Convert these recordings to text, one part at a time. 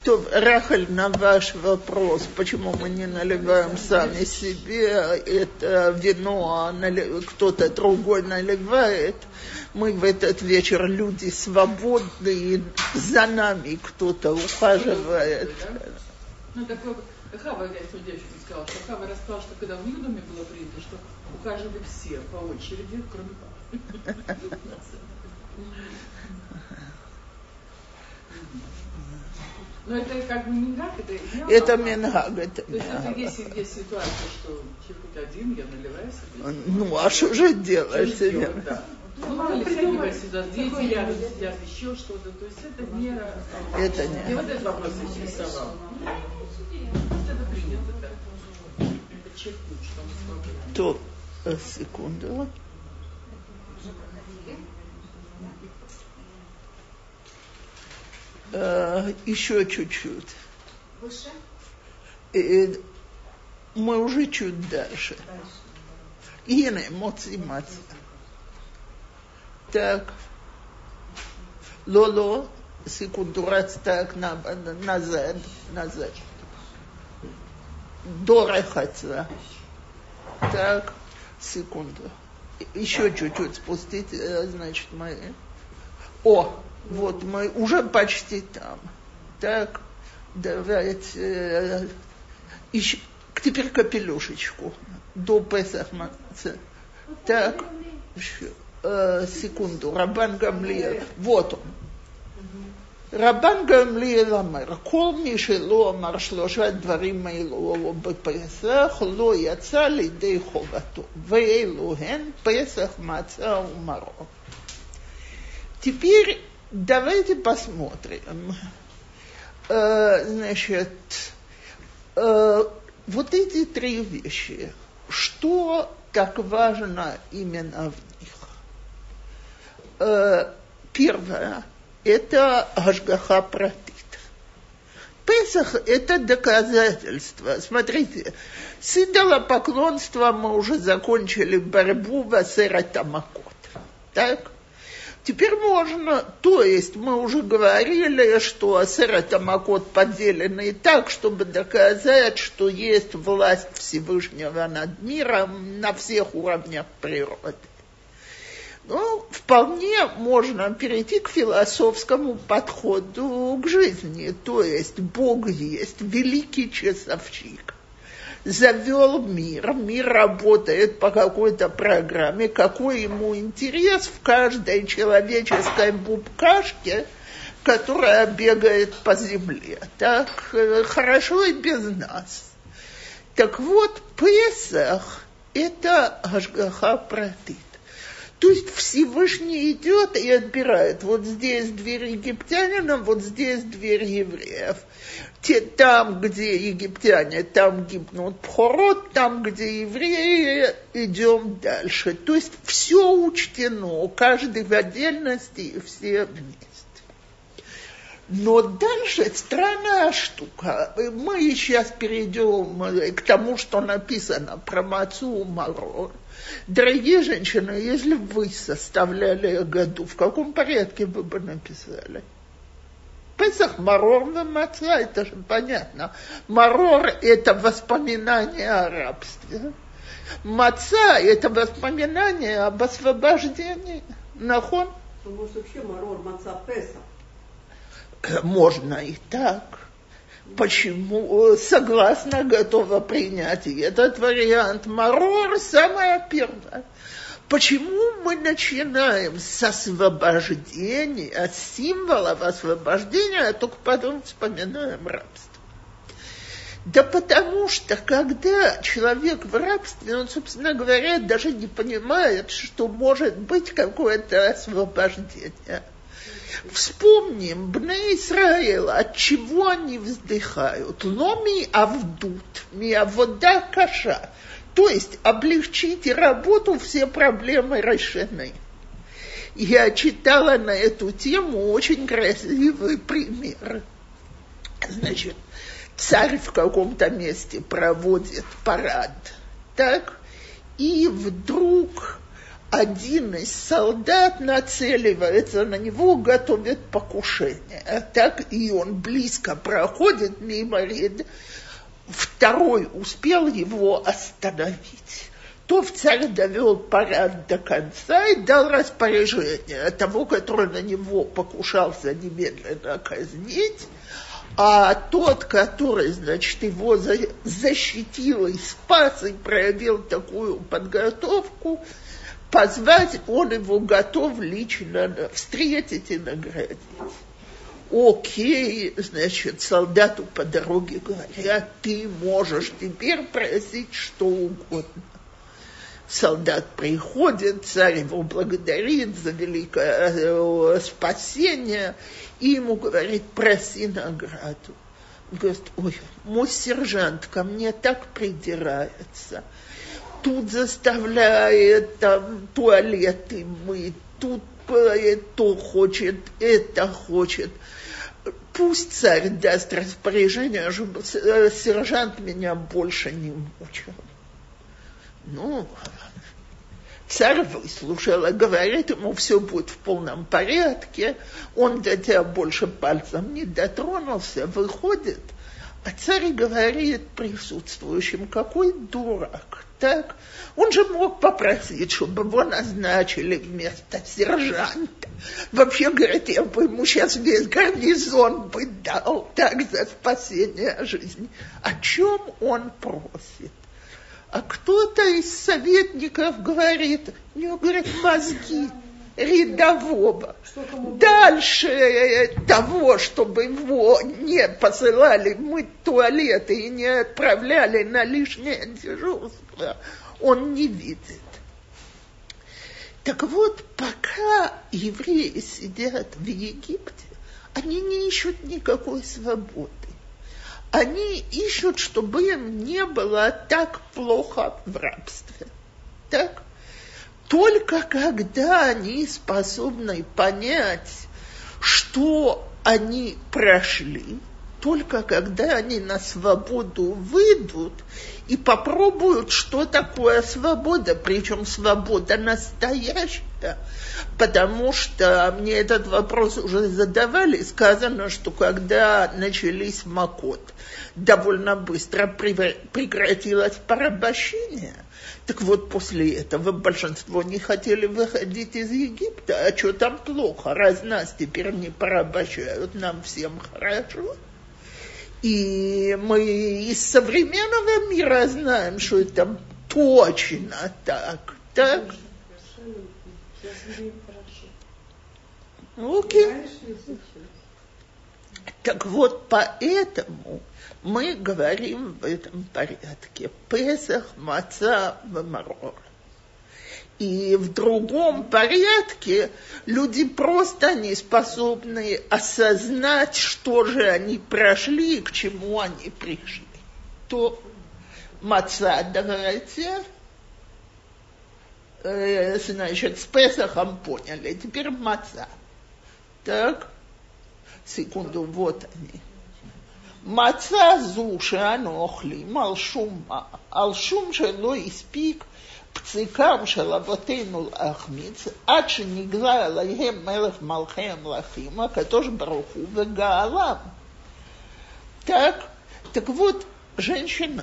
То, Рахаль, на ваш вопрос, почему мы не наливаем сами себе это вино, а кто-то другой наливает, мы в этот вечер люди свободные, за нами кто-то ухаживает. Ну, такое, Хава, я сегодня еще не сказала, что Хава рассказала, что когда в их доме было принято, что ухаживали все по очереди, кроме папы. Но это как бы мингаг, это мингаг. То есть это есть ситуация, что человек один, я наливаю себе. Ну, а что же делать? Да. Ну, мало ли всякие ситуации, дети рядом сидят, еще что-то. То есть это не... Это не... И вот этот вопрос интересовал. Просто это принято так. Подчеркнуть, что мы свободны. То, секунду. Еще чуть-чуть. Выше? Мы уже чуть дальше. Ине, моци-маца. Так. Лоло, секунду, раз так, назад. Дорахаться. Так, секунду. Еще чуть-чуть спустить, значит, мы... Вот мы уже почти там. Так, давайте еще, теперь капелюшечку до Песах. Так, еще, секунду. Рабан Гамлиэль. Вот он. רבן גמליאל אמר, כל מי שלא אמר 3 דברים האלו בפסח, לא יצא לידי חובתו, ואלו הן פסח, מצה ומרור. Теперь давайте посмотрим. Значит, вот эти 3 вещи, что так важно именно в них? Первое. Это Ашгаха Пратит. Песах – это доказательство. Смотрите, с идолопоклонством мы уже закончили борьбу в Асерет Амакот. Так? Теперь можно, то есть мы уже говорили, что Асерет Амакот поделены так, чтобы доказать, что есть власть Всевышнего над миром на всех уровнях природы. Ну, вполне можно перейти к философскому подходу к жизни. То есть Бог есть великий часовщик. Завел мир, мир работает по какой-то программе, какой ему интерес в каждой человеческой бубкашке, которая бегает по земле. Так хорошо и без нас. Так вот, Песах – это Ашгаха Пратит. То есть Всевышний идет и отбирает. Вот здесь дверь египтянина, вот здесь дверь евреев. Там, где египтяне, там гибнут пхорот, там, где евреи, идем дальше. То есть все учтено, каждый в отдельности и все вместе. Но дальше странная штука. Мы сейчас перейдем к тому, что написано про мацу марор. Дорогие женщины, если бы вы составляли году, в каком порядке вы бы написали? Песах, марор, маца, это же понятно. Марор – это воспоминание о рабстве. Маца – это воспоминание об освобождении. Нахон? Может, вообще марор, маца, Песах? Можно и так. Почему? Согласна, готова принять и этот вариант. Марор – самое первое. Почему мы начинаем с освобождения, с символов освобождения, а только потом вспоминаем рабство? Да потому что, когда человек в рабстве, он, собственно говоря, даже не понимает, что может быть какое-то освобождение. Вспомним, Бней Исраэл, от чего они вздыхают? Ломи авдут, ми авода каша. То есть облегчите работу, все проблемы решены. Я читала на эту тему очень красивый пример. Значит, царь в каком-то месте проводит парад, так? И вдруг один из солдат нацеливается на него, готовит покушение. А так и он близко проходит мимо ряда. Второй успел его остановить. То царь довел парад до конца и дал распоряжение того, который на него покушался, немедленно казнить, а тот, который, значит, его защитил и спас, и проявил такую подготовку, позвать, он его готов лично встретить и наградить. Окей, значит, солдату по дороге говорят, ты можешь теперь просить что угодно. Солдат приходит, царь его благодарит за великое спасение, и ему говорит, проси награду. Он говорит, ой, мой сержант ко мне так придирается, тут заставляет там туалеты мыть, тут то хочет, это хочет. Пусть царь даст распоряжение, чтобы сержант меня больше не мучил. Ну, царь выслушал и говорит, ему все будет в полном порядке, он до тебя больше пальцем не дотронулся, выходит, а царь говорит присутствующим, какой дурак, так? Он же мог попросить, чтобы его назначили вместо сержанта. Вообще, говорит, я бы ему сейчас весь гарнизон бы дал, так, за спасение жизни. О чем он просит? А кто-то из советников говорит, у него, говорит, мозги рядового. Дальше того, чтобы его не посылали мыть туалеты и не отправляли на лишнее дежурство, он не видит. Так вот, пока евреи сидят в Египте, они не ищут никакой свободы. Они ищут, чтобы им не было так плохо в рабстве. Так? Только когда они способны понять, что они прошли, только когда они на свободу выйдут и попробуют, что такое свобода, причем свобода настоящая, потому что мне этот вопрос уже задавали, сказано, что когда начались Макот, довольно быстро прекратилось порабощение. Так вот, после этого большинство не хотели выходить из Египта, а что там плохо, раз нас теперь не порабощают, нам всем хорошо. И мы из современного мира знаем, что это точно так. Так? Окей. Так вот, поэтому мы говорим в этом порядке. Песах, маца, марор. И в другом порядке люди просто не способны осознать, что же они прошли и к чему они пришли. То маца, давайте, значит, с Песахом поняли, теперь маца. Так, секунду, вот они. Маца зуша нохлим, алшум שלא הספיק פציקם של אבותינו להחמיץ, עד שנגלה עליהם מלך מלכי המלכים, הקדוש ברוך הוא וגאלם. Так вот, женщины,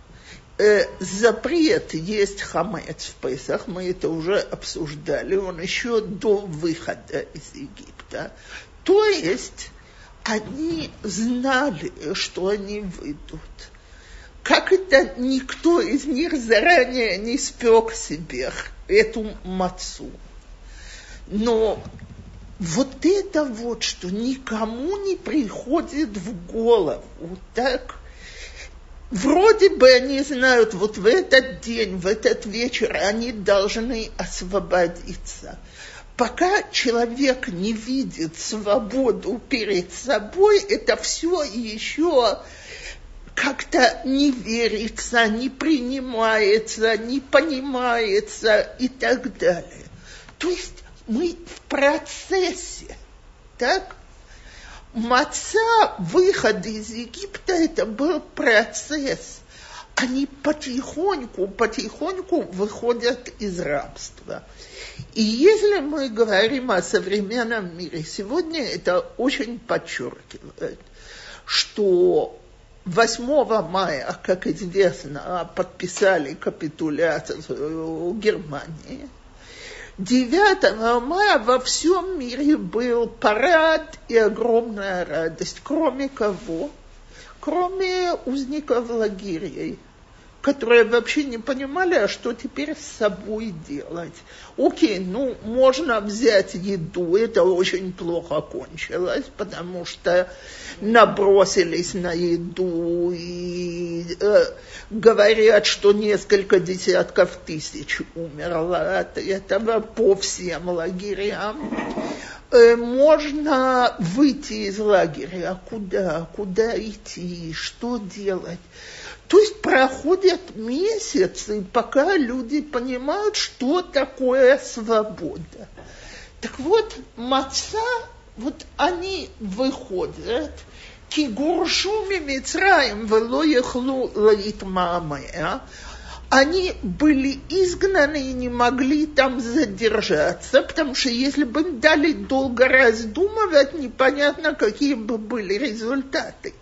запрет есть хамец в Песах, мы это уже обсуждали, он еще до выхода из Египта. То есть они знали, что они выйдут. Как это никто из них заранее не спек себе эту мацу. Но вот это вот, что никому не приходит в голову, так? Вроде бы они знают, вот в этот день, в этот вечер они должны освободиться. Пока человек не видит свободу перед собой, это все еще как-то не верится, не принимается, не понимается и так далее. То есть мы в процессе, так? Маца, выход из Египта, это был процесс. они потихоньку выходят из рабства. И если мы говорим о современном мире, сегодня это очень подчеркивает, что 8 мая, как известно, подписали капитуляцию Германии. 9 мая во всем мире был парад и огромная радость. Кроме кого? Кроме узников лагерей, которые вообще не понимали, а что теперь с собой делать. Окей, можно взять еду, это очень плохо кончилось, потому что набросились на еду и говорят, что несколько десятков тысяч умерло от этого по всем лагерям. Можно выйти из лагеря, куда идти, что делать. То есть проходят месяцы, пока люди понимают, что такое свобода. Так вот, маца, они выходят, ки гуршу мимицраим вело яхлу лаитмаамеа. Они были изгнаны и не могли там задержаться, потому что если бы им дали долго раздумывать, непонятно, какие бы были результаты.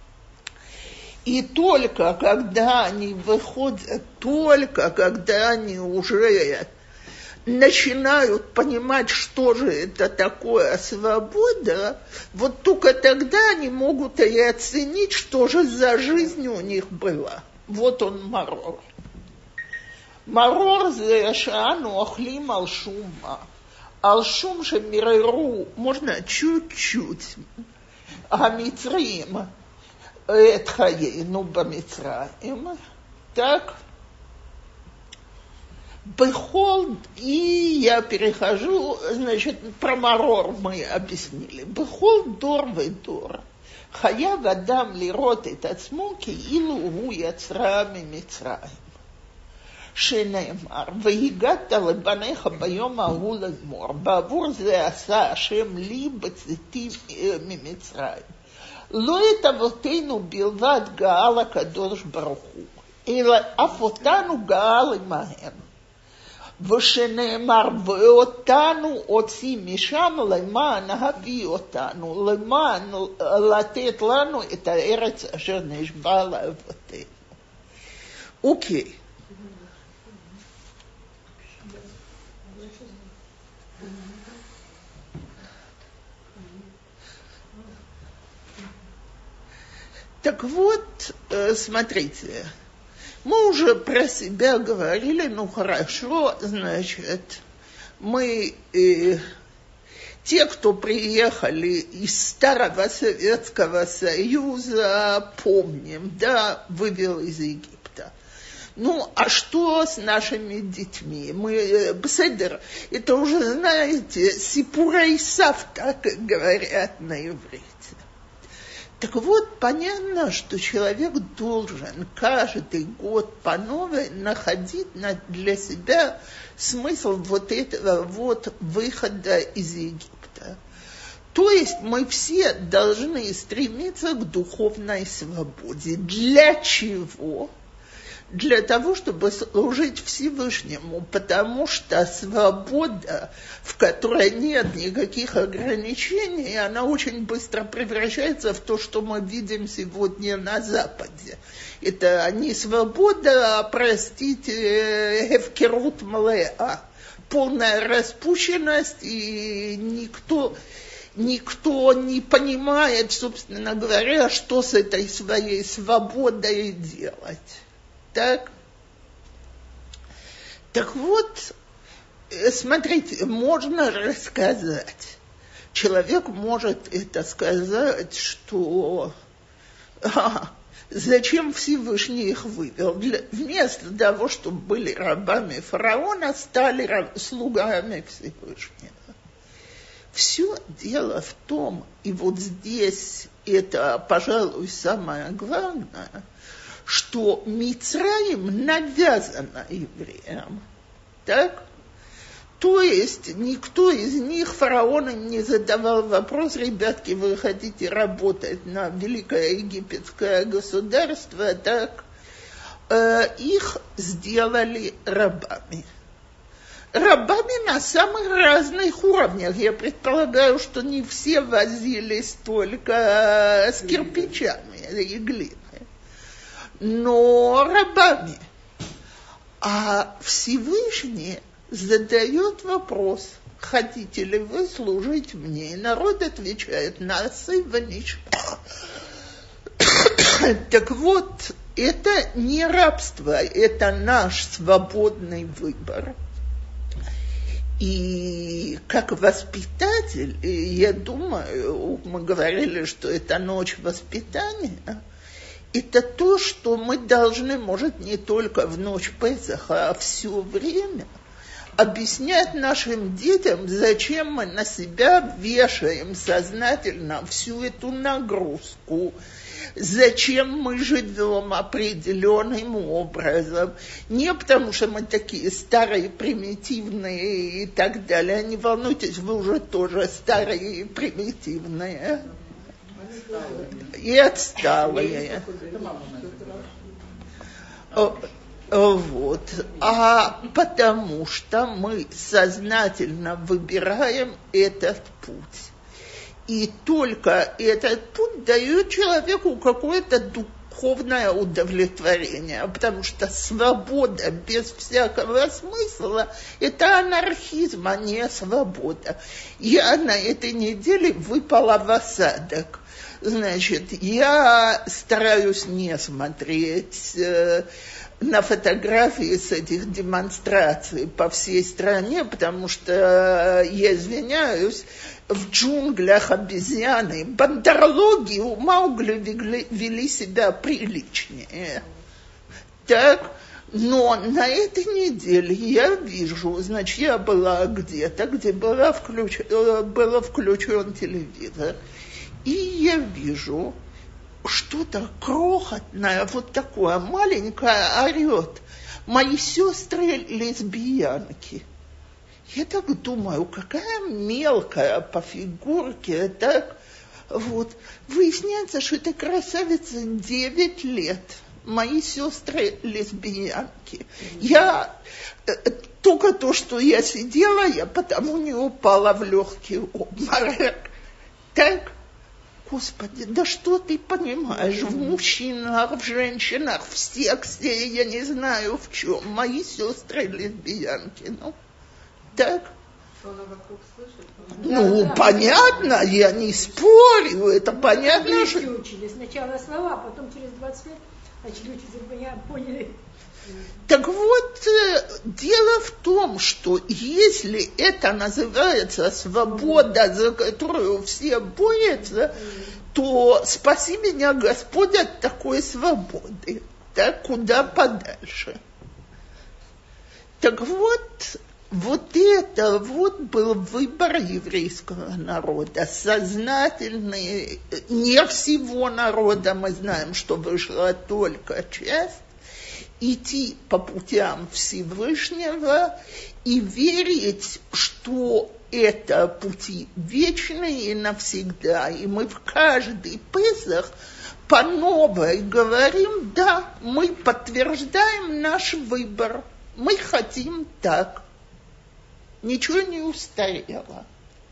И только когда они выходят, только когда они уже начинают понимать, что же это такое свобода, только тогда они могут и оценить, что же за жизнь у них была. Вот он марор. Марор זה שאנו אוכלים על שום מה. על שום שמררו, можно чуть-чуть, המצרים את חיינו במצרים, так, бехол, и я перехожу, значит, про марор мы объяснили. Бехол дор ведор. חייב אדם לראות את עצמו כאילו הוא יצא ממצרים. שנאמר, והגעת לבניך ביום ההוא לאמור, בעבור זה עשה השם לי בצאתי ממצרים. לא את אבותינו בלבד גאל הקדוש ברוך הוא, אלא אף אותנו גאל עמהם. ושנאמר, ואותנו הוציא משם למען להביא אותנו, למען לתת לנו את הארץ אשר נשבע לאבותינו. אוקיי. Так вот, смотрите, мы уже про себя говорили, хорошо, значит, мы, те, кто приехали из Старого Советского Союза, помним, вывел из Египта. А что с нашими детьми? Мы, бседер, это уже, знаете, сипурей савта, как говорят на иврите. Так вот, понятно, что человек должен каждый год по новой находить для себя смысл этого выхода из Египта. То есть мы все должны стремиться к духовной свободе. Для чего? Для того, чтобы служить Всевышнему, потому что свобода, в которой нет никаких ограничений, она очень быстро превращается в то, что мы видим сегодня на Западе. Это не свобода, а, простите, эвкерут млеа, полная распущенность, и никто не понимает, собственно говоря, что с этой своей свободой делать. Так вот, смотрите, можно рассказать. Человек может это сказать, что зачем Всевышний их вывел? Вместо того, чтобы были рабами фараона, стали слугами Всевышнего. Все дело в том, и вот здесь это, пожалуй, самое главное, что Мицраим навязано евреям, так? То есть никто из них, фараон им не задавал вопрос, ребятки, вы хотите работать на великое египетское государство, так? их сделали рабами. Рабами на самых разных уровнях. Я предполагаю, что не все возились только с кирпичами и глиной, но рабами. А Всевышний задает вопрос: хотите ли вы служить мне? И народ отвечает: насы ваниш. Так вот, это не рабство, это наш свободный выбор. И как воспитатель, я думаю, мы говорили, что это ночь воспитания, это то, что мы должны, может, не только в ночь Песаха, а все время объяснять нашим детям, зачем мы на себя вешаем сознательно всю эту нагрузку, зачем мы живем определенным образом. Не потому, что мы такие старые, примитивные и так далее. Не волнуйтесь, вы уже тоже старые и примитивные. И отсталые. Вот. А потому что мы сознательно выбираем этот путь. И только этот путь дает человеку какое-то духовное удовлетворение, потому что свобода без всякого смысла – это анархизм, а не свобода. Я на этой неделе выпала в осадок. Значит, я стараюсь не смотреть на фотографии с этих демонстраций по всей стране, потому что, я извиняюсь, в джунглях обезьяны, бандерлоги у Маугли вели себя приличнее. Так, но на этой неделе я вижу, значит, я была где-то, где было включен телевизор, и я вижу, что-то крохотное, вот такое маленькое орет: мои сестры лесбиянки. Я так думаю, какая мелкая по фигурке, так вот. Выясняется, что этой красавице 9 лет. Мои сестры лесбиянки. Я только то, что я сидела, я потому не упала в легкий обморок. Так, Господи, да что ты понимаешь в мужчинах, в женщинах, в сексе, я не знаю в чем. Мои сестры лесбиянки, ну. Так. Что она вокруг слышит? Ну, да, понятно, я не спорю, это понятно. Что... учили сначала слова, а потом через 20 лет начали учиться, поняли. Так вот, дело в том, что если это называется свобода, за которую все борются, то спаси меня, Господь, от такой свободы. Так, куда подальше. Так вот это вот был выбор еврейского народа, сознательный, не всего народа, мы знаем, что вышла только часть, идти по путям Всевышнего и верить, что это пути вечные и навсегда. И мы в каждый Песах по новой говорим: да, мы подтверждаем наш выбор, мы хотим так. Ничего не устарело.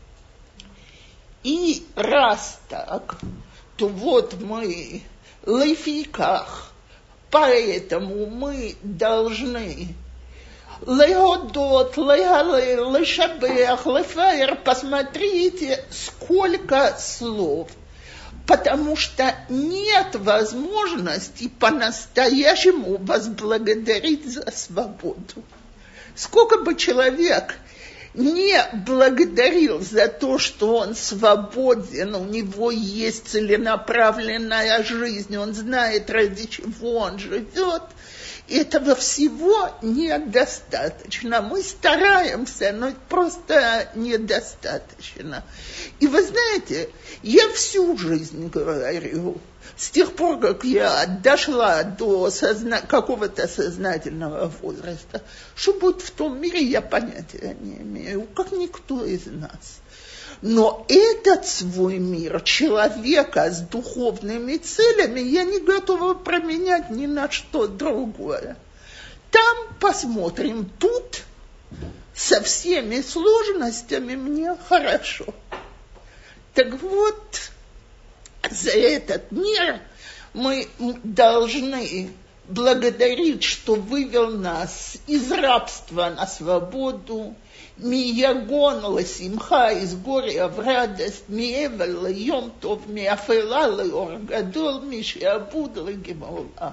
И раз так, то вот мы лефиках, поэтому мы должны леодот, легалел, лешабех, лефаер. Посмотрите, сколько слов. Потому что нет возможности по-настоящему возблагодарить за свободу. Сколько бы человек не благодарил за то, что он свободен, у него есть целенаправленная жизнь, он знает, ради чего он живет, этого всего недостаточно. Мы стараемся, но просто недостаточно. И вы знаете, я всю жизнь говорю, с тех пор, как я дошла до какого-то сознательного возраста, что будет в том мире, я понятия не имею, как никто из нас. Но этот свой мир человека с духовными целями я не готова променять ни на что другое. Там посмотрим, тут со всеми сложностями мне хорошо. Так вот, за этот мир мы должны благодарить, что вывел нас из рабства на свободу, миягон ласимха, из горя в радость, миэвел льем тов, миафела льор гадол, мишиабуд легемола.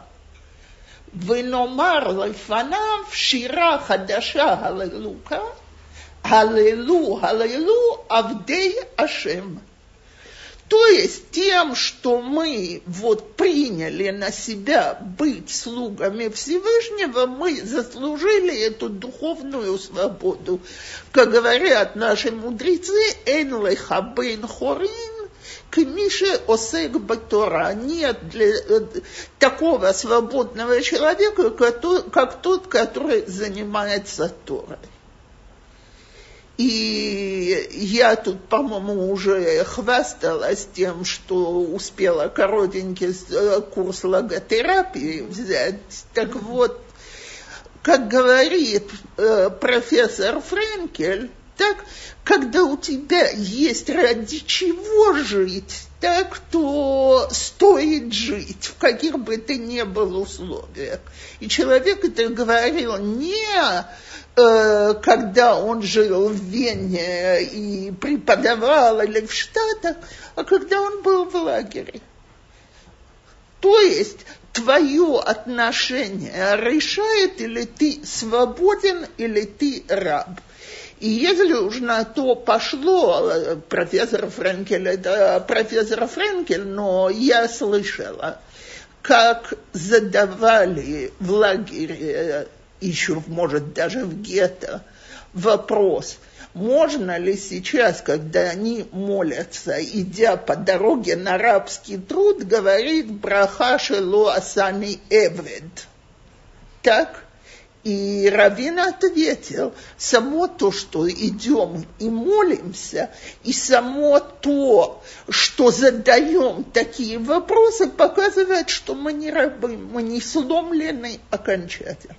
ונאמר לפניו שירה חדשה הללוקה, הללו עבדי השם. То есть тем, что мы вот приняли на себя быть слугами Всевышнего, мы заслужили эту духовную свободу. Как говорят наши мудрецы, «Эн леха бейн хорин, кмише осек батора». Нет для такого свободного человека, как тот, который занимается Торой. И я тут, по-моему, уже хвасталась тем, что успела коротенький курс логотерапии взять. Так вот, как говорит профессор Френкель, так, когда у тебя есть ради чего жить, так, то стоит жить, в каких бы ты ни был условиях. И человек это говорил не когда он жил в Вене и преподавал или в Штатах, а когда он был в лагере. То есть твое отношение решает, или ты свободен, или ты раб. И если уж на то пошло, профессор Френкель, это профессор Френкель, но я слышала, как задавали в лагере, еще, может, даже в гетто, вопрос, можно ли сейчас, когда они молятся, идя по дороге на рабский труд, говорить «браха шело асани эвед». Так? И раввин ответил, само то, что идем и молимся, и само то, что задаем такие вопросы, показывает, что мы не рабы, мы не сломлены окончательно.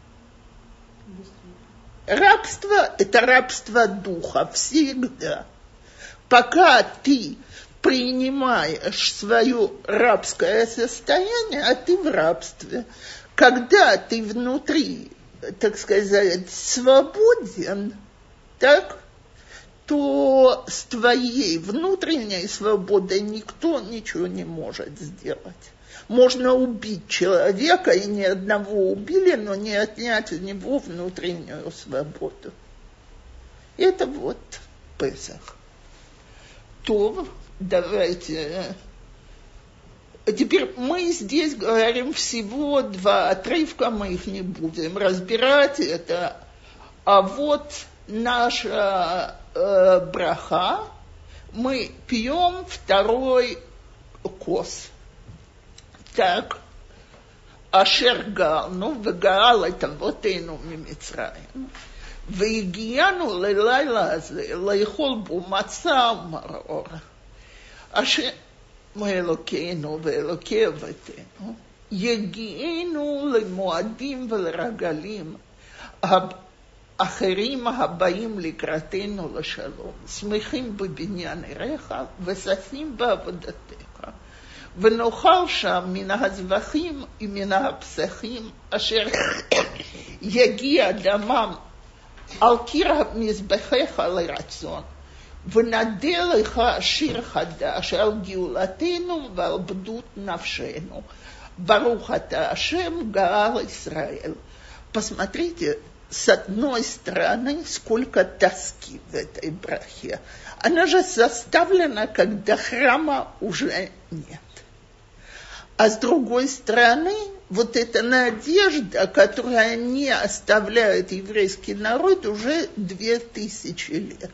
Рабство – это рабство духа всегда. Пока ты принимаешь свое рабское состояние, а ты в рабстве. Когда ты внутри, так сказать, свободен, так, то с твоей внутренней свободой никто ничего не может сделать. Можно убить человека, и ни одного убили, но не отнять у него внутреннюю свободу. Это вот Песах. То давайте... Теперь мы здесь говорим всего 2 отрывка, мы их не будем разбирать. Это, а вот наша браха, мы пьем 2-й кос. Так, ашер галну, вегаал это вотейну мимицраим, вегияну лелайла азе, лаихол бу маца марор. Ашер מאלוקינו ואלוקי אבותינו, יגיענו למועדים ולרגלים אחרים הבאים לקראתנו לשלום, שמחים בבניין עירך וששים בעבודתך, ונאכל שם מן הזבחים ומן הפסחים אשר יגיע דמם על קיר מזבחיך לרצון. ונדע לך שיר חדש על גאולתנו ועל בדות נפשנו. ברוך אתה השם גאל Израиль. Посмотрите, с одной стороны, сколько тоски в этой брахе. Она же составлена, когда храма уже нет. А с другой стороны, вот эта надежда, которая не оставляет еврейский народ уже 2000 лет.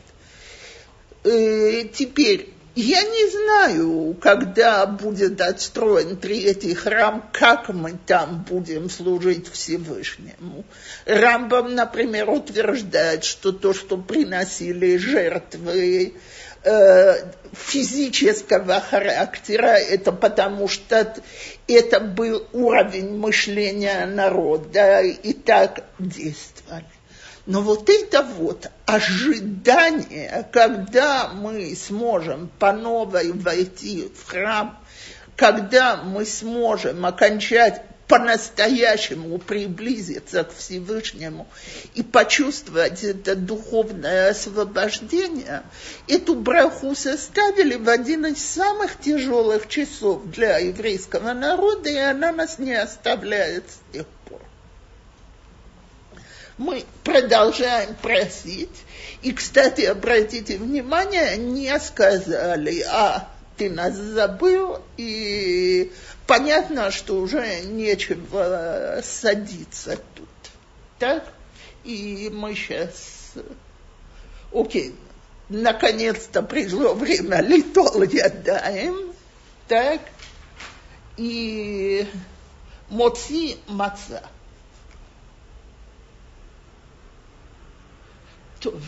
Теперь, я не знаю, когда будет отстроен 3-й храм, как мы там будем служить Всевышнему. Рамбам, например, утверждает, что то, что приносили жертвы физического характера, это потому что это был уровень мышления народа, и так действовали. Но вот это вот ожидание, когда мы сможем по новой войти в храм, когда мы сможем окончать по-настоящему приблизиться к Всевышнему и почувствовать это духовное освобождение, эту браху составили в один из самых тяжелых часов для еврейского народа, и она нас не оставляет с тех пор. Мы продолжаем просить, и, кстати, обратите внимание, не сказали, ты нас забыл, и понятно, что уже нечего садиться тут. Так? И мы сейчас... Окей. Наконец-то пришло время литол ядаем. Так? И моци маца. Тоже.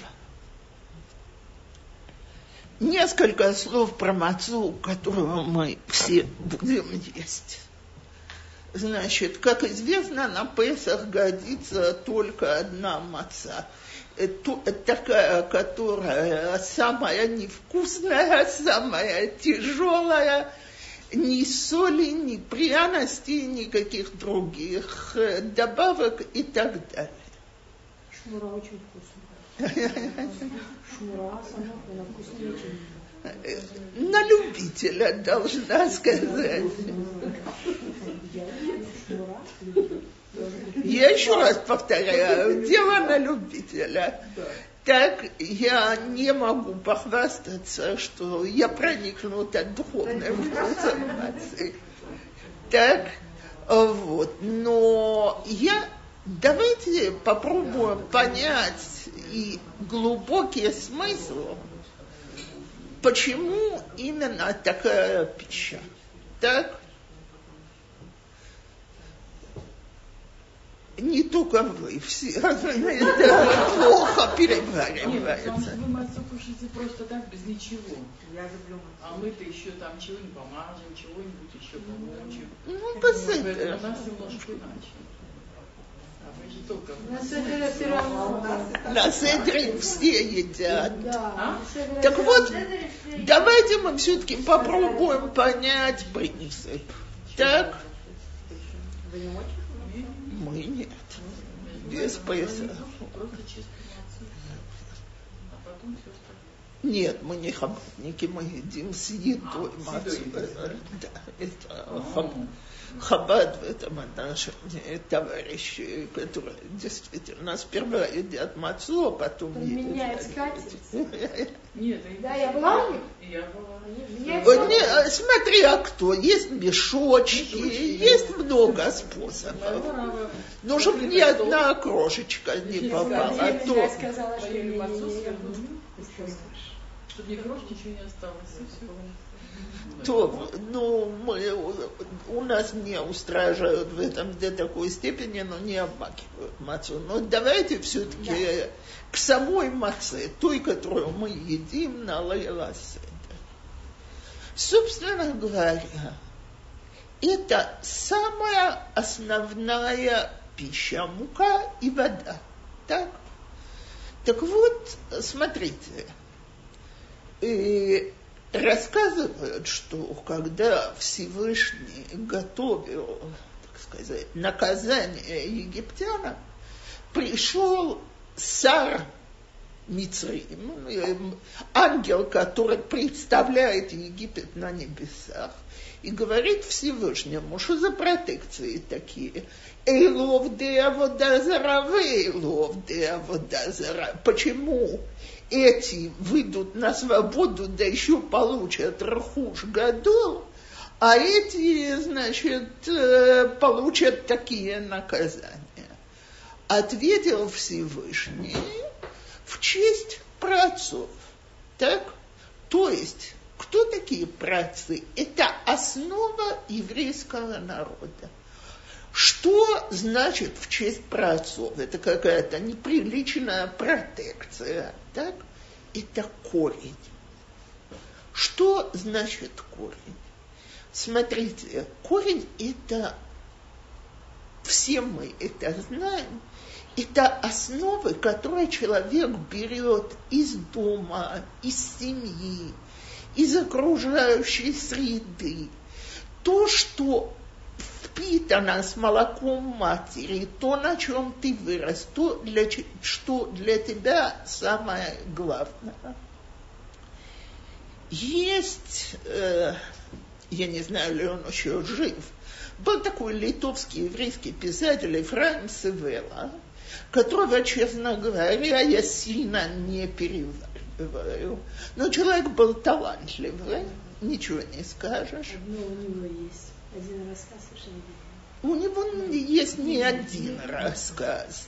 Несколько слов про мацу, которую мы все будем есть. Значит, как известно, на Песах годится только одна маца. Это такая, которая самая невкусная, самая тяжелая, ни соли, ни пряностей, никаких других добавок и так далее. Шмура очень вкусная. Шмура сама вкуснее, чем... На любителя, должна сказать. Я еще раз повторяю, дело на любителя. Так я не могу похвастаться, что я проникнута духовным вкусом мацы. Так, вот. Но давайте попробуем понять и глубокий смысл, почему именно такая пища. Так? Не только вы, все. Это плохо переваривается. Нет, вы массу кушаете просто так, без ничего. Я люблю массу. А мы-то еще там чего-нибудь помажем, чего-нибудь еще помочим. Ну, посмотрите. У нас немножко иначе. А вы же только... На седре все едят. Да. Так вот, давайте мы все-таки попробуем понять принцип. Так? Вы не мочите? Мы нет. Без Песах. Просто чисто мацу. А потом все остальное. Нет, мы не хабадники, мы едим с едой мацу. Да, это Хабад в этом отношении товарищи, которые действительно сперва едят мацу, а потом меняет едят. скатерть. Нет, Да, я была у них. Я была. Смотри, а кто? Есть мешочки, есть много способов. Но чтобы ни одна крошечка не попала. Я сказала, что Поели я мацу не сверху, чтобы ни крошки, ничего не осталось. И все. То, у нас не устражают в этом до такой степени, но не обмакивают мацу. Но давайте все-таки к самой маце, той, которую мы едим на лейла седер. Собственно говоря, это самая основная пища, мука и вода. Так? Так вот, смотрите, рассказывают, что когда Всевышний готовил, так сказать, наказание египтянам, пришел Сар Мицраим, ангел, который представляет Египет на небесах, и говорит Всевышнему, что за протекции такие? Эйлов де аводазара, эйлов де аводазара. Почему эти выйдут на свободу, да еще получат рахуш гадол, а эти, значит, получат такие наказания? Ответил Всевышний в честь праотцов. Так? То есть, кто такие праотцы? Это основа еврейского народа. Что значит в честь праотцов? Это какая-то неприличная протекция, так? Это корень. Что значит корень? Смотрите, корень – это, все мы это знаем, это основы, которые человек берет из дома, из семьи, из окружающей среды. То, что впитано с молоком матери, то, на чем ты вырос, то, что для тебя самое главное. Есть, я не знаю, ли он еще жив, был такой литовский еврейский писатель Ефраим Севела, которого, честно говоря, я сильно не перевариваю. Но человек был талантливый, ничего не скажешь. Одно у него есть. Один рассказ совершенно видно. У него есть не один рассказ.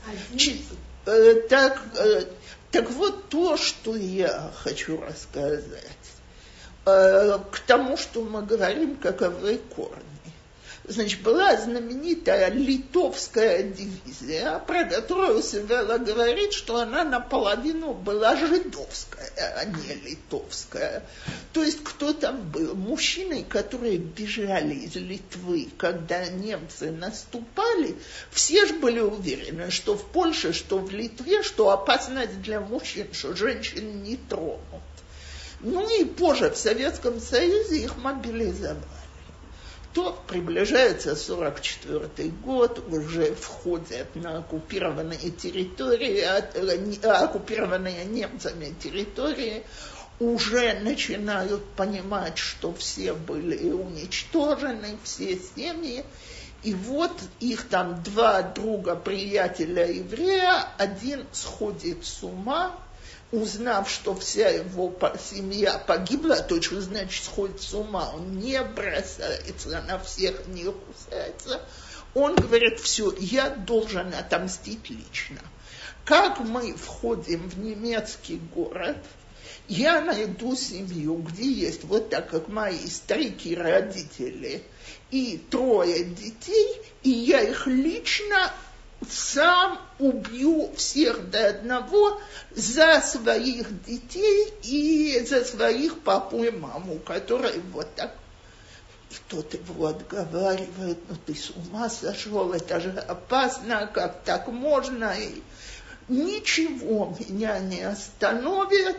Так вот то, что я хочу рассказать. К тому, что мы говорим, каковы корни. Значит, была знаменитая литовская дивизия, про которую Севела говорит, что она наполовину была жидовская, а не литовская. То есть кто там был? Мужчины, которые бежали из Литвы, когда немцы наступали, все же были уверены, что в Польше, что в Литве, что опасно для мужчин, что женщин не тронут. Ну и позже в Советском Союзе их мобилизовали. То приближается 1944 год, уже входят на оккупированные территории, оккупированные немцами территории, уже начинают понимать, что все были уничтожены, все семьи, и вот их там два друга, приятеля еврея, один сходит с ума, узнав, что вся его семья погибла, то что значит сходит с ума, он не бросается на всех, не кусается. Он говорит, все, я должен отомстить лично. Как мы входим в немецкий город, я найду семью, где есть вот так, как мои старики-родители и 3 детей, и я их лично сам убью всех до одного за своих детей и за своих папу и маму, которые вот так. И тот его отговаривает, ну ты с ума сошел, это же опасно, как так можно, и ничего меня не остановит.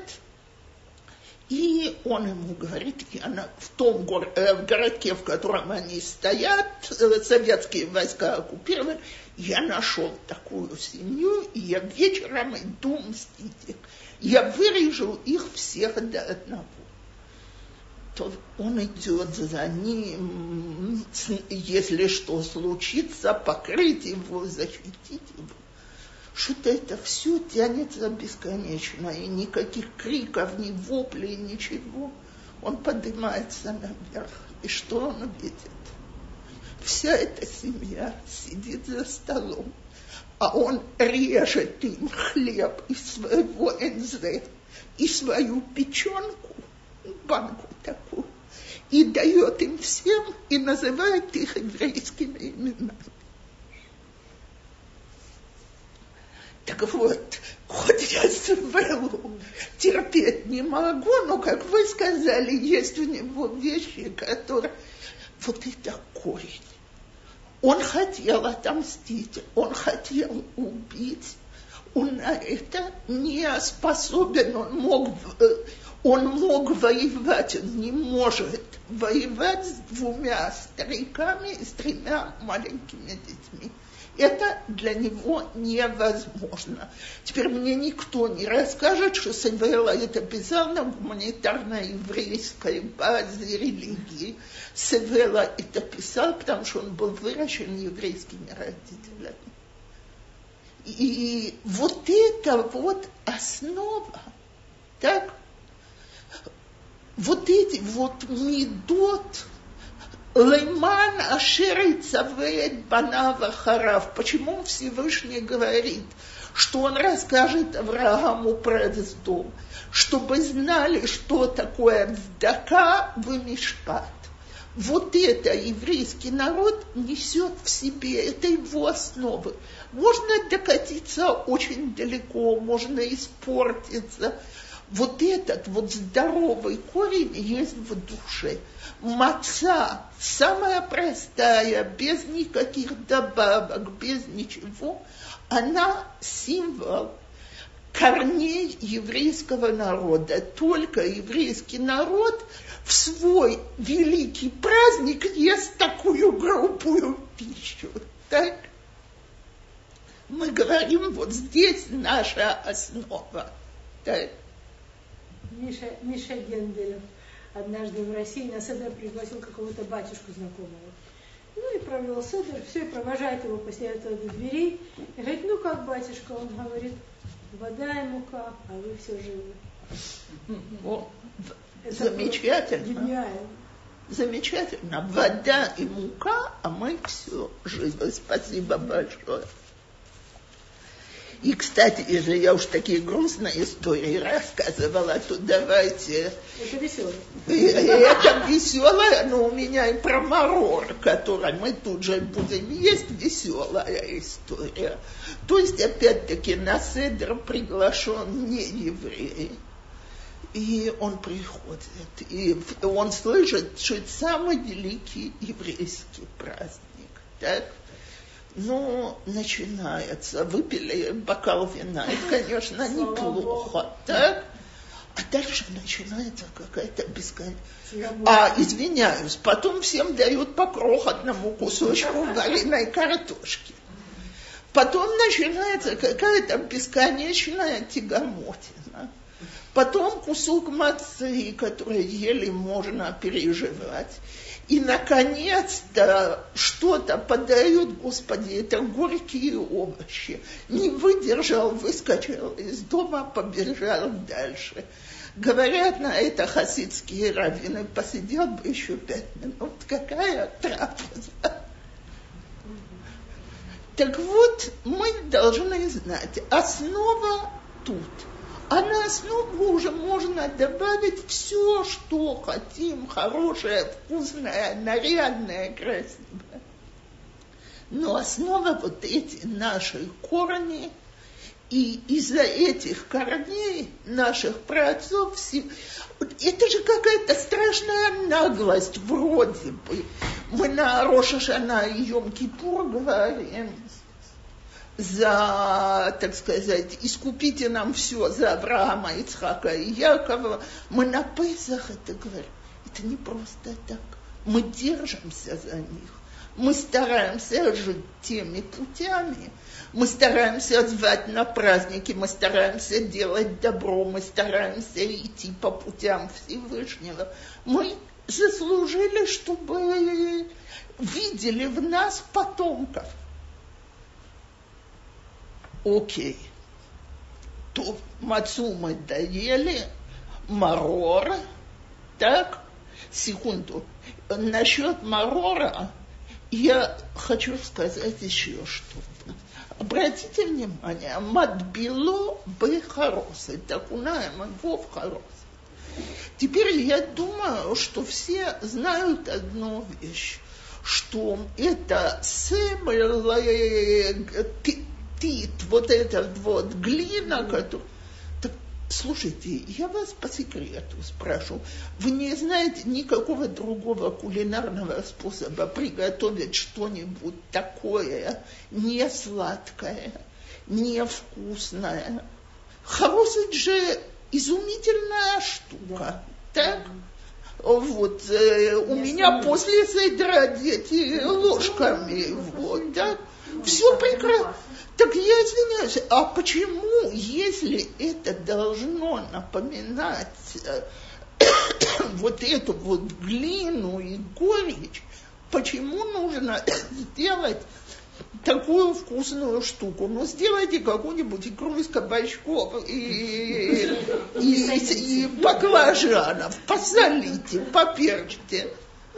И он ему говорит, в том городке, в котором они стоят, советские войска оккупировали, я нашел такую семью, и я вечером иду мстить. Я вырежу их всех до одного. То он идет за ним, если что случится, покрыть его, защитить его. Что-то это все тянется бесконечно, и никаких криков, ни воплей, ничего. Он поднимается наверх, и что он видит? Вся эта семья сидит за столом, а он режет им хлеб из своего НЗ и свою печенку, банку такую, и дает им всем, и называет их еврейскими именами. Так вот, хоть я Севелу терпеть не могу, но, как вы сказали, есть у него вещи, которые... Вот это корень. Он хотел отомстить, он хотел убить, он на это не способен, он мог воевать, он не может воевать с 2 стариками и с 3 маленькими детьми. Это для него невозможно. Теперь мне никто не расскажет, что Севела это писал на гуманитарной еврейской базе религии. Севела это писал, потому что он был выращен еврейскими родителями. И вот это вот основа, так? Вот эти вот мидот, Лейман ашер цавеет банав ахарав. Почему Всевышний говорит, что он расскажет Аврааму про дом, чтобы знали, что такое цдака вемишпат. Вот это еврейский народ несет в себе, это его основы. Можно докатиться очень далеко, можно испортиться. Вот этот вот здоровый корень есть в душе. Маца, самая простая, без никаких добавок, без ничего, она символ корней еврейского народа. Только еврейский народ в свой великий праздник ест такую грубую пищу. Так? Мы говорим, вот здесь наша основа. Так? Миша Генделев однажды в России на седер пригласил какого-то батюшку знакомого. Ну и провел седер, все, и провожает его после этого до дверей. И говорит, ну как, батюшка? Он говорит, вода и мука, а вы все живы. О, замечательно. Замечательно. Вода и мука, а мы все живы. Спасибо большое. И, кстати, если я уж такие грустные истории рассказывала, то давайте... Это веселое. Это веселое, но у меня и про марор, который мы тут же будем есть, веселая история. То есть, опять-таки, на седер приглашен не еврей. И он приходит, и он слышит, что это самый великий еврейский праздник. Так? Ну, начинается, выпили бокал вина, это, конечно, неплохо, так? А дальше начинается какая-то бесконечная... извиняюсь, потом всем дают по крохотному кусочку вареной картошки. Потом начинается какая-то бесконечная тягомотина. Потом кусок мацы, который еле можно переживать. И, наконец-то, что-то подают, Господи, это горькие овощи. Не выдержал, выскочил из дома, побежал дальше. Говорят на это хасидские раввины, посидел бы еще 5 минут. Какая трапеза. Так вот, мы должны знать, основа тут. А на основу уже можно добавить все, что хотим, хорошее, вкусное, нарядное, красивое. Но основа вот эти наши корни, и из-за этих корней наших праотцов, это же какая-то страшная наглость вроде бы. Мы на Рош ха-Шана и Йом-Кипур говорим, за, так сказать, искупите нам все за Авраама, Ицхака и Якова. Мы на Песах это говорим. Это не просто так. Мы держимся за них. Мы стараемся жить теми путями. Мы стараемся звать на праздники, мы стараемся делать добро, мы стараемся идти по путям Всевышнего. Мы заслужили, чтобы видели в нас потомков. Окей. То мацу мы доели, марор, так? Секунду. Насчет марора я хочу сказать еще что-то. Обратите внимание, матбило бехарос, это окунаем его в харос. Теперь я думаю, что все знают одну вещь, что это вот эта вот глина, которая... Так, слушайте, я вас по секрету спрошу. Вы не знаете никакого другого кулинарного способа приготовить что-нибудь такое не сладкое, невкусное? Харос – это же изумительная штука, так? Вот, у меня после седра дети ложками, вот, так? Все прекрасно. Так я извиняюсь, а почему, если это должно напоминать вот эту вот глину и горечь, почему нужно сделать такую вкусную штуку? Ну, сделайте какую-нибудь икру из кабачков и баклажанов, посолите, поперчите.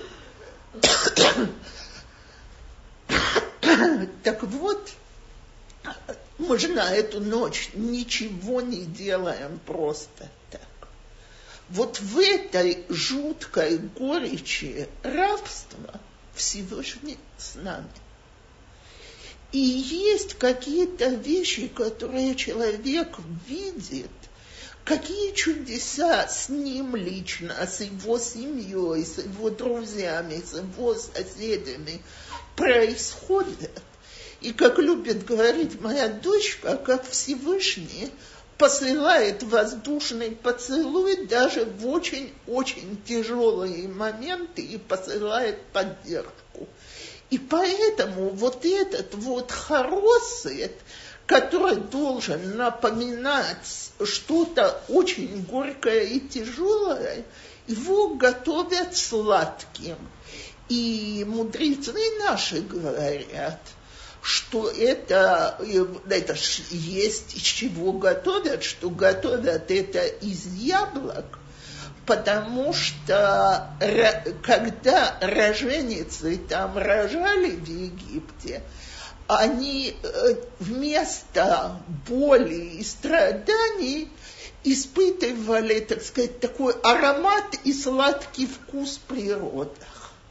Так вот, мы же на эту ночь ничего не делаем просто так. Вот в этой жуткой горечи рабства Всевышний с нами. И есть какие-то вещи, которые человек видит, какие чудеса с ним лично, с его семьей, с его друзьями, с его соседями происходят. И как любит говорить моя дочка, как Всевышний посылает воздушный поцелуй даже в очень-очень тяжелые моменты и посылает поддержку. И поэтому вот этот вот хоросет, который должен напоминать что-то очень горькое и тяжелое, его готовят сладким. И мудрецы наши говорят, что это есть из чего готовят, что готовят это из яблок, потому что когда роженицы там рожали в Египте, они вместо боли и страданий испытывали, так сказать, такой аромат и сладкий вкус при родах.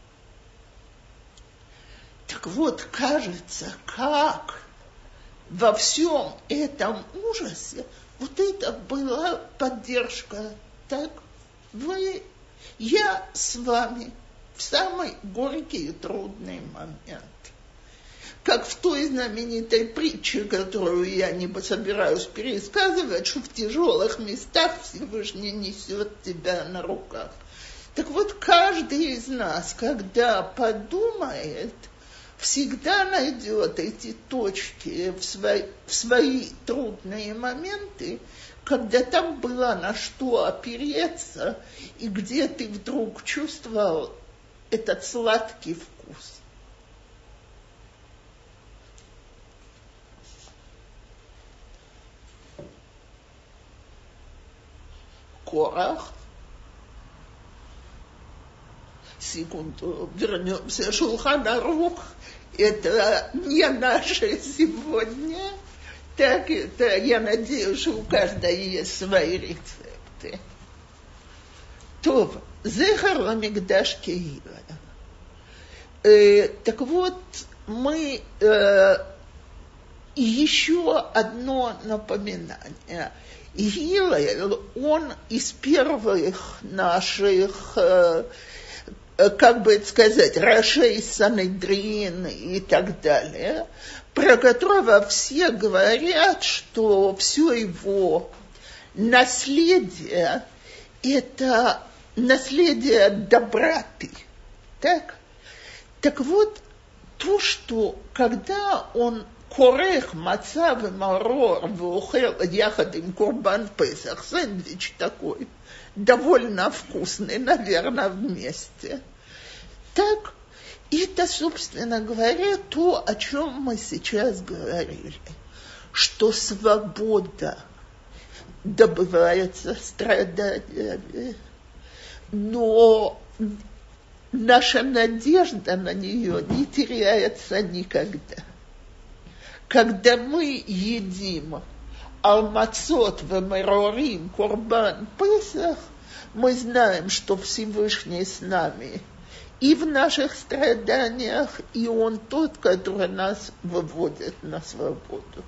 Так вот, кажется, как во всем этом ужасе вот это была поддержка. Так, я с вами в самый горький и трудный момент. Как в той знаменитой притче, которую я не собираюсь пересказывать, что в тяжелых местах Всевышний несет тебя на руках. Так вот, каждый из нас, когда подумает, всегда найдет эти точки в свои трудные моменты, когда там было на что опереться, и где ты вдруг чувствовал этот сладкий вкус. Корах. Секунду, вернемся. Шулхан Арух – это не наше сегодня. Так это, я надеюсь, что у каждого есть свои рецепты. То, Зехар ламикдаш кеила. Так вот, мы еще одно напоминание. Гилель, он из первых наших, как бы это сказать, Рашей Санедрин и так далее, про которого все говорят, что все его наследие – это наследие доброты. Так вот, то, что когда он корех, мацав и марор, вухел яхадим курбан песах, сэндвич такой, довольно вкусный, наверное, вместе. Так, это, собственно говоря, то, о чем мы сейчас говорили, что свобода добывается страданиями, но наша надежда на нее не теряется никогда. Когда мы едим алмацот вемерорим курбан песах, мы знаем, что Всевышний с нами и в наших страданиях, и Он тот, который нас выводит на свободу.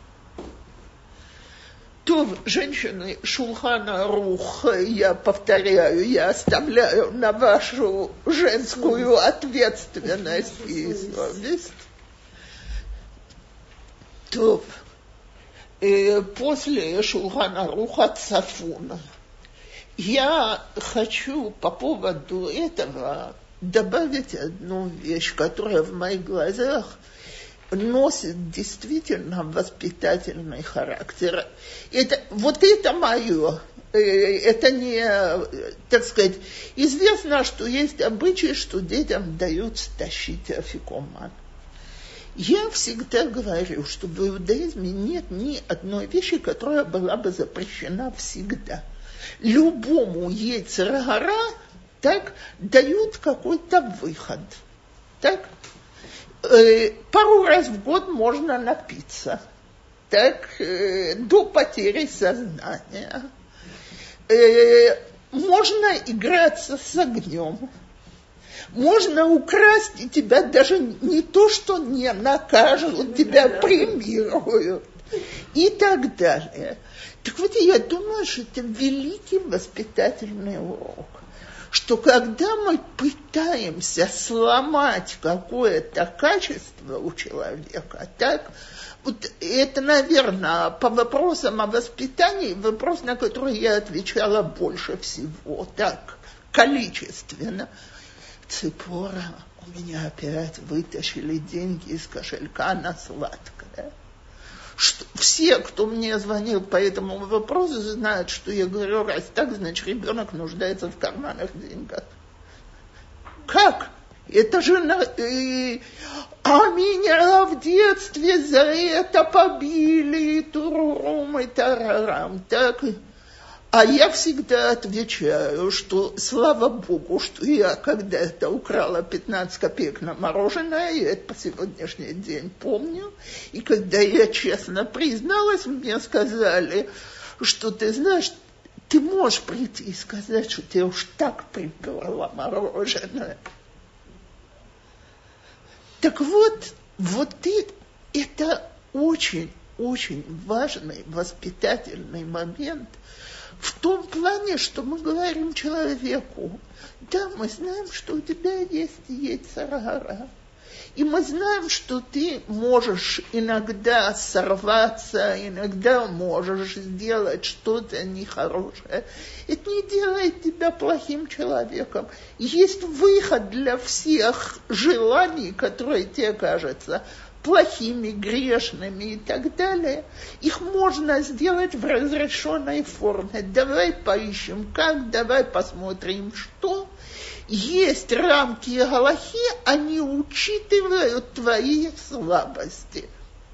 То, женщины, Шулхан Арух, я повторяю, я оставляю на вашу женскую ответственность и совесть. То, после Шулхан Аруха Цафуна я хочу по поводу этого добавить одну вещь, которая в моих глазах носит действительно воспитательный характер. Вот это мое. Это не, так сказать, известно, что есть обычай, что детям дают стащить афикоман. Я всегда говорю, что в иудаизме нет ни одной вещи, которая была бы запрещена всегда. Любому йецер гара так дают какой-то выход. Так? Пару раз в год можно напиться. Так? До потери сознания. Можно играться с огнем. Можно украсть, и тебя даже не то, что не накажут, тебя премируют. и так далее. Так вот, я думаю, что это великий воспитательный урок, что когда мы пытаемся сломать какое-то качество у человека, так, вот это, наверное, по вопросам о воспитании, вопрос, на который я отвечала больше всего, так, количественно. Ципора, у меня опять вытащили деньги из кошелька на сладкое. Что, все, кто мне звонил по этому вопросу, знают, что я говорю, раз так, значит, ребенок нуждается в карманных деньгах. Как? Это же... А меня в детстве за это побили, турурум и тарарам. Так... А я всегда отвечаю, что слава Богу, что я когда-то украла 15 копеек на мороженое, я это по сегодняшний день помню. И когда я честно призналась, мне сказали, что ты знаешь, ты можешь прийти и сказать, что ты уж так приперла мороженое. Так вот это очень важный воспитательный момент, в том плане, что мы говорим человеку, да, мы знаем, что у тебя есть яйцерара, и мы знаем, что ты можешь иногда сорваться, иногда можешь сделать что-то нехорошее. Это не делает тебя плохим человеком. Есть выход для всех желаний, которые тебе кажутся плохими, грешными и так далее, их можно сделать в разрешенной форме. Давай поищем как, давай посмотрим что. Есть рамки галахи, они учитывают твои слабости.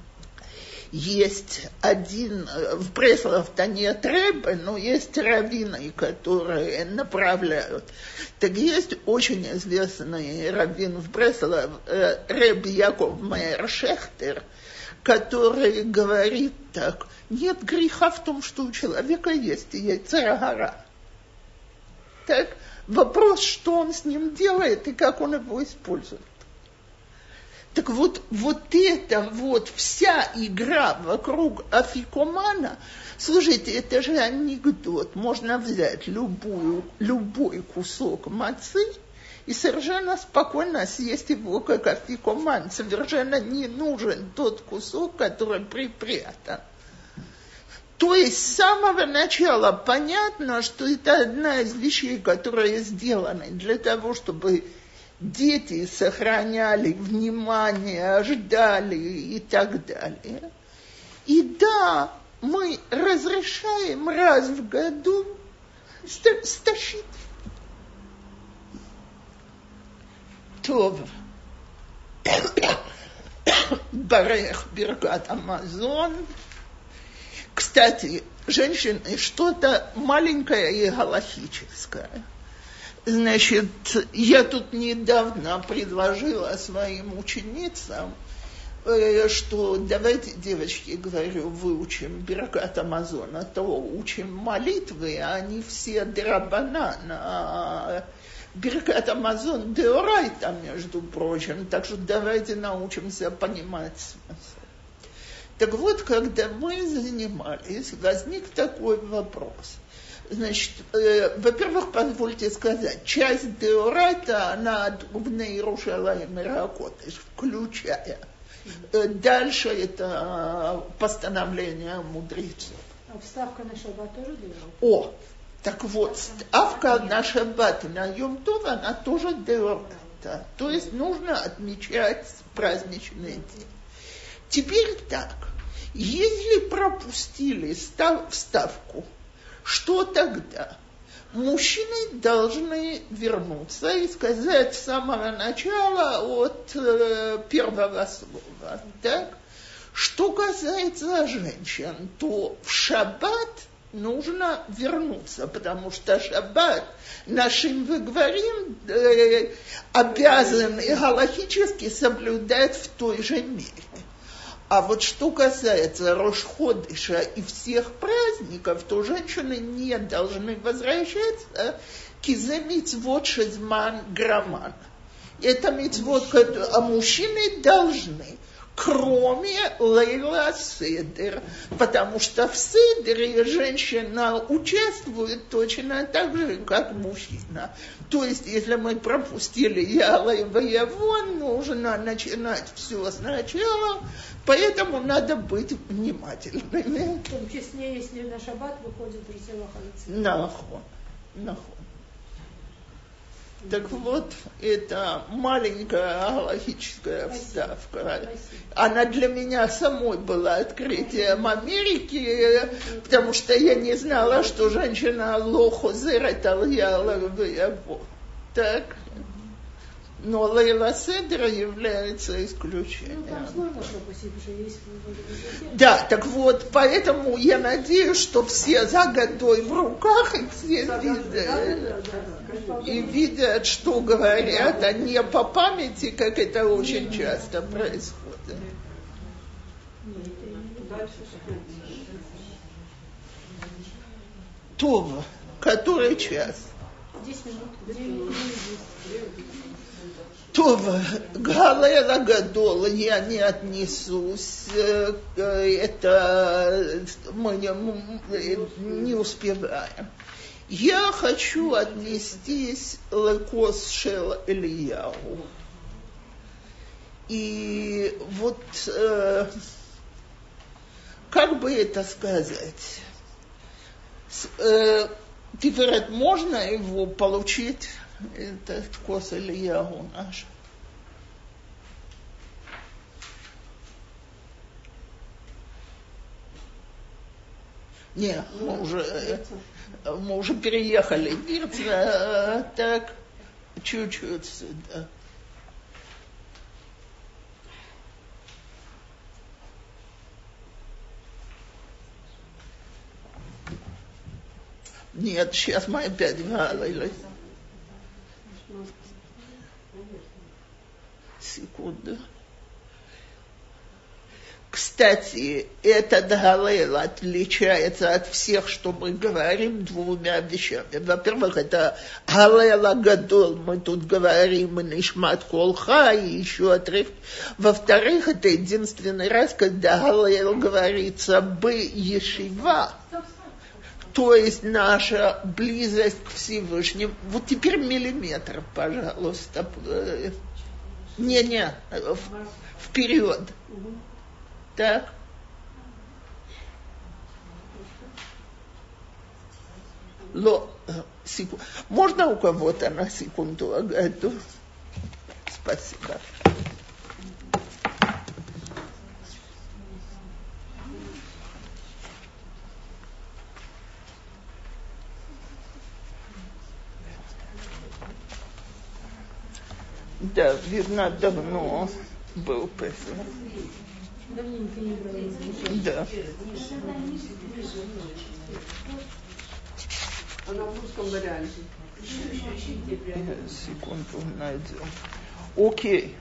Есть один, в Бреслов-то нет рэбе, но есть раввины, которые направляют. Так есть очень известный раввин в Бреслов, рэб Яков Мейер Шехтер, который говорит так: нет греха в том, что у человека есть яйцер гара. Так, вопрос, что он с ним делает и как он его использует. Так вот это вся игра вокруг афикомана, слушайте, это же анекдот. Можно взять любой кусок мацы и совершенно спокойно съесть его как афикоман. Совершенно не нужен тот кусок, который припрятан. То есть с самого начала понятно, что это одна из вещей, которые сделаны для того, чтобы дети сохраняли внимание, ждали и так далее. И да, мы разрешаем раз в году стащить. То Барех Биркат Амазон. Кстати, женщины, что-то маленькое и галахическое. Значит, я тут недавно предложила своим ученицам, что давайте, девочки, говорю, выучим Биркат Амазон, а то учим молитвы, а они все драбанан. Биркат Амазон деорайта, между прочим, так что давайте научимся понимать смысл. Так вот, когда мы занимались, возник такой вопрос. Значит, во-первых, позвольте сказать, часть деорайта, она от Убней Иерушалаим и Ракотеш, включая. Дальше это постановление мудрецов. А вставка на шаббат тоже деорайта? Так вот, ставка на шаббат и на Йом-Тов, она тоже деорайта. То есть нужно отмечать праздничные дни. Теперь так, если пропустили вставку, что тогда? Мужчины должны вернуться и сказать с самого начала от первого слова. Так? Что касается женщин, то в шаббат нужно вернуться, потому что шаббат нашим выговорим обязаны галахически соблюдать в той же мере. А вот что касается Рош-ходыша и всех праздников, то женщины не должны возвращаться к мицвот шезман граман. Это мицвот, а мужчины должны. кроме Лейла Седер, потому что в Седере женщина участвует точно так же, как мужчина. То есть, если мы пропустили Яла и Ваявон, нужно начинать все сначала, поэтому надо быть внимательными. В том числе, если на шаббат выходит Русела Халицин. Нахон. Так вот, это маленькая галахическая вставка. Она для меня самой была открытием Америки, потому что я не знала, что женщина лохозер это льяла. Так. Но Лейла Седер является исключением. Ну, там сложно пропустить, потому что есть выводы. Да, так вот, поэтому я надеюсь, что все загодой в руках, и все видят, что говорят, а не по памяти, как это очень часто происходит. Това, который час? 10 минут. 9. То Галела Гадола я не отнесусь, это мы не успеваем. Я хочу отнестись лекос шел Ильяу. И вот, как бы это сказать, теперь можно его получить? Это кос Ильяу наш. Не, мы уже переехали. Бирца, так, чуть-чуть сюда. Нет, сейчас мы опять галили. Секунду. Кстати, этот галел отличается от всех, что мы говорим, двумя вещами. Во-первых, это галела гадол, мы тут говорим нишмат колха, и еще отрыв. Во-вторых, это единственный раз, когда галел говорится бы ешива. То есть наша близость к Всевышнему. Вот теперь миллиметр, пожалуйста. Не, вперед. Так. Можно у кого-то на секунду Агаду? Спасибо. Да, видно, давно был Песах. Давненько не брали. Да. Она в русском варианте. Секунду найдем. Окей.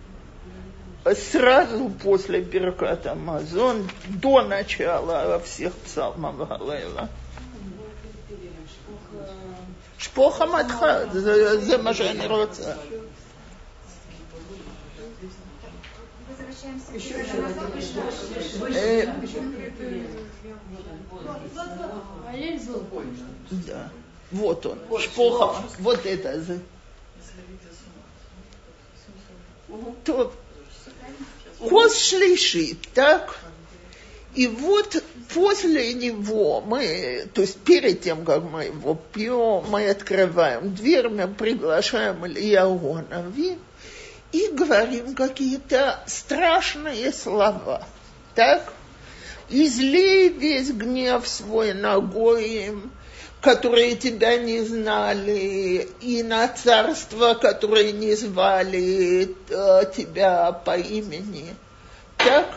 Сразу после Беркат Амазон, до начала всех псалмов Галела. Шпоха матха, за мажен роца. Да, вот он, шпоха, вот это. То кос шлишит, так? И вот после него мы, то есть перед тем, как мы его пьем, мы открываем дверь, мы приглашаем Ильяу Нави и говорим какие-то страшные слова. Так? Излей весь гнев свой на гоим, которые тебя не знали, и на царства, которые не звали тебя по имени. Так?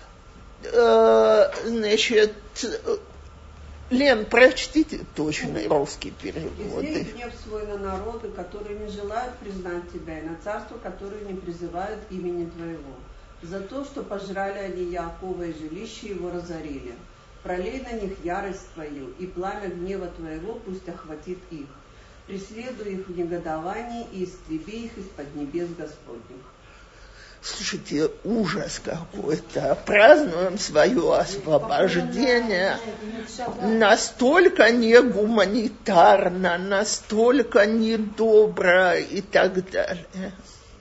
Значит, Лен, прочтите точный русский перевод. Излей гнев свой на народы, которые не желают признать тебя, и на царства, которые не призывают имени твоего. За то, что пожрали они Яакова и жилище его разорили. Пролей на них ярость твою, и пламя гнева твоего пусть охватит их. Преследуй их в негодовании и истреби их из-под небес Господних. Слушайте, ужас какой-то. Празднуем свое освобождение. Настолько негуманитарно, настолько недобро и так далее.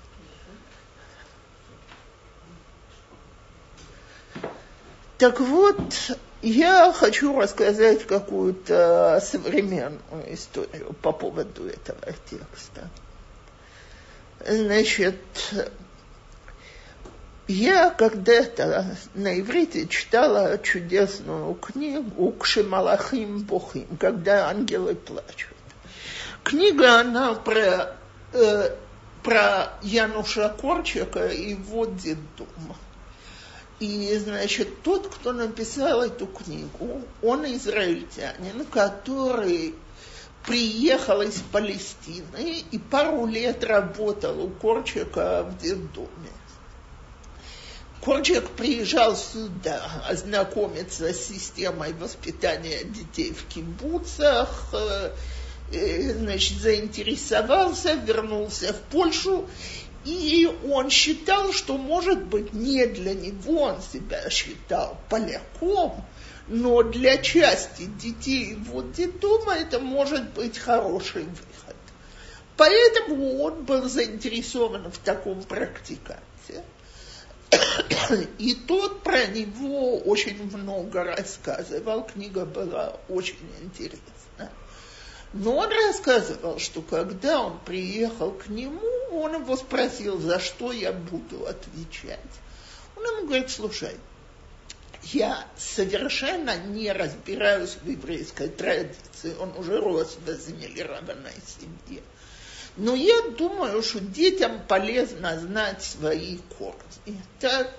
Так вот, я хочу рассказать какую-то современную историю по поводу этого текста. Значит, я когда-то на иврите читала чудесную книгу «Кшемалахим бохим», когда ангелы плачут. Книга, она про Януша Корчака и его детдом. И, значит, тот, кто написал эту книгу, он израильтянин, который приехал из Палестины и пару лет работал у Корчака в детдоме. Корчак приезжал сюда ознакомиться с системой воспитания детей в кибуцах, значит, заинтересовался, вернулся в Польшу, и он считал, что, может быть, не для него, он себя считал поляком, но для части детей его детдома это может быть хороший выход. Поэтому он был заинтересован в таком практиканте. И тот про него очень много рассказывал, книга была очень интересная. Но он рассказывал, что когда он приехал к нему, он его спросил, за что я буду отвечать. Он ему говорит: слушай, я совершенно не разбираюсь в еврейской традиции, он уже рос в ассимилированной семье. Но я думаю, что детям полезно знать свои корни. Так,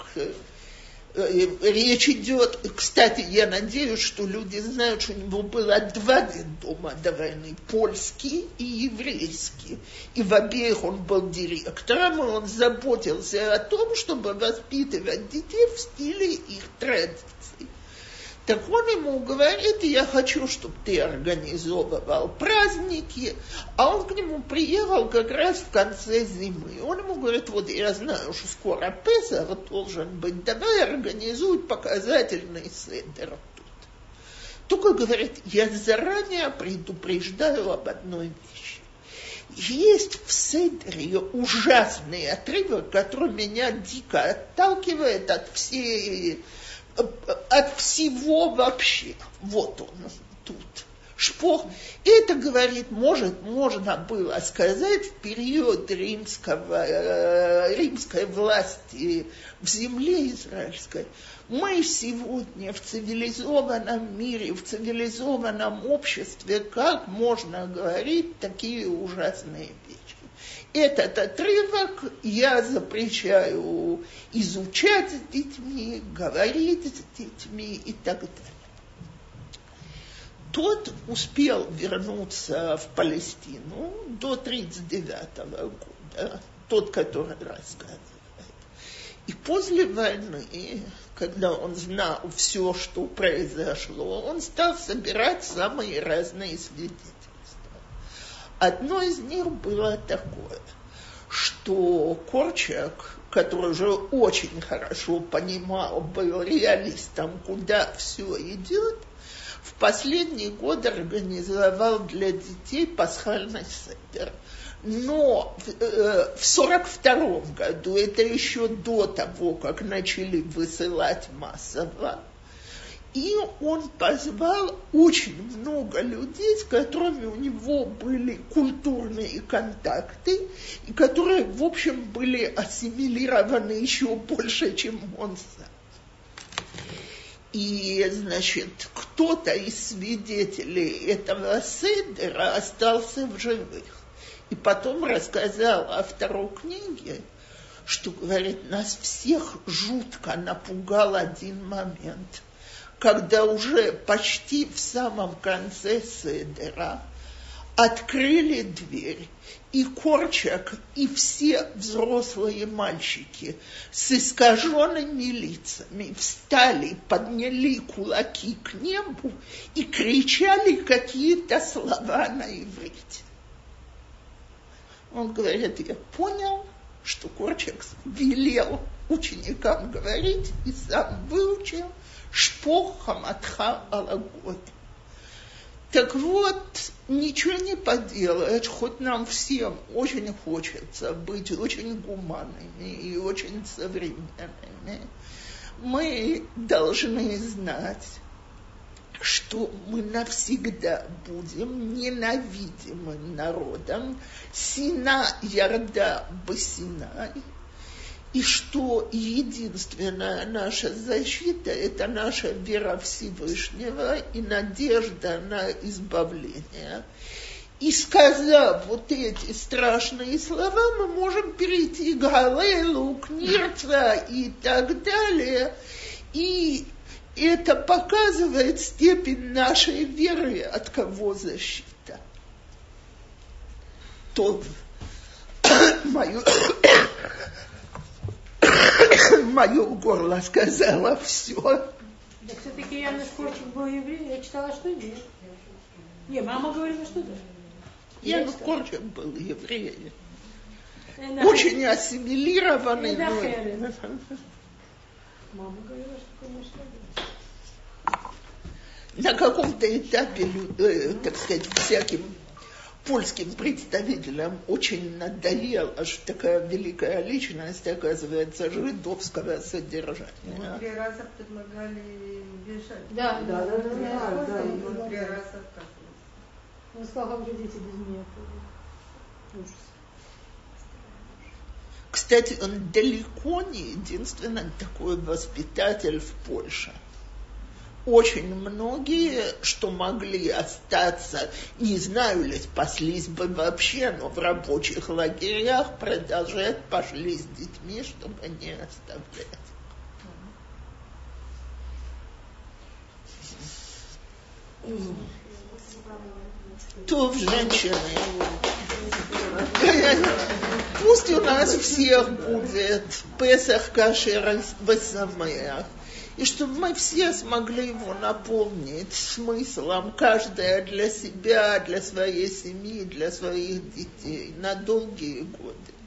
речь идет, кстати, я надеюсь, что люди знают, что у него было 2 детдома до войны, польский и еврейский. И в обеих он был директором, и он заботился о том, чтобы воспитывать детей в стиле их традиций. Так он ему говорит: я хочу, чтобы ты организовывал праздники, а он к нему приехал как раз в конце зимы. Он ему говорит: вот я знаю, что скоро Песах должен быть, давай организуй показательный седер тут. Только, говорит, я заранее предупреждаю об одной вещи. Есть в седере ужасный отрывок, который меня дико отталкивает от всего вообще. Вот он тут. Шпох. Это, говорит, можно было сказать в период римской власти в земле израильской. Мы сегодня в цивилизованном мире, в цивилизованном обществе, как можно говорить такие ужасные вещи? Этот отрывок я запрещаю изучать с детьми, говорить с детьми и так далее. Тот успел вернуться в Палестину до 1939 года, тот, который рассказывает. И после войны, когда он знал все, что произошло, он стал собирать самые разные свидетельства. Одно из них было такое, что Корчак, который уже очень хорошо понимал, был реалистом, куда все идет, в последние годы организовал для детей пасхальный седер. Но в 1942 году, это еще до того, как начали высылать массово, и он позвал очень много людей, с которыми у него были культурные контакты, и которые, в общем, были ассимилированы еще больше, чем он сам. И, значит, кто-то из свидетелей этого седера остался в живых. И потом рассказал автору книги, что, говорит, нас всех жутко напугал один момент, когда уже почти в самом конце седера открыли дверь, и Корчак, и все взрослые мальчики с искаженными лицами встали, подняли кулаки к небу и кричали какие-то слова на иврите. Он говорит: я понял, что Корчакс велел ученикам говорить и сам выучил «Шпо хаматха алагот». Так вот, ничего не поделаешь, хоть нам всем очень хочется быть очень гуманными и очень современными. Мы должны знать, что мы навсегда будем ненавидимым народом, сина ярда басинай, и что единственная наша защита – это наша вера Всевышнего и надежда на избавление. И сказав вот эти страшные слова, мы можем перейти к Галелу, к Нирца и так далее. И это показывает степень нашей веры, от кого защита. То мое горло сказала все. Да все-таки Януш Корчик был еврей, я читала, что нет. Не, мама говорила, что да. Януш Корчик был еврей. Очень ассимилированный. Мама говорила, что, конечно, да. На каком-то этапе, так сказать, всяким польским представителям очень надоело, что такая великая личность, оказывается, жидовского содержания. 3 раза предлагали бежать. Да. Он 3 раза отказывался. Он сказал, как же дети без меня. Ужас. Кстати, он далеко не единственный такой воспитатель в Польше. Очень многие, что могли остаться, не знаю ли, спаслись бы вообще, но в рабочих лагерях продолжают, пошли с детьми, чтобы не оставлять. То женщины. Пусть у нас всех будет Песах Кашер Весамеах. И чтобы мы все смогли его наполнить смыслом, каждая для себя, для своей семьи, для своих детей, на долгие годы.